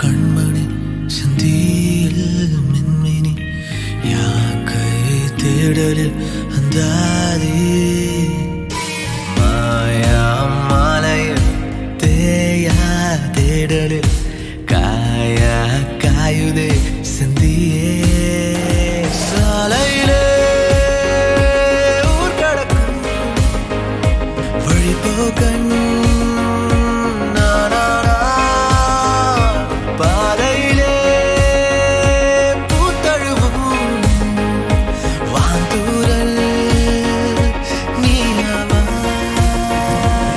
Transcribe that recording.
கண்மணி சந்தியில் மின்மினி யாக்கை தேடலில் அந்தாதி மாயா மாலையில் தேயா தேடலில்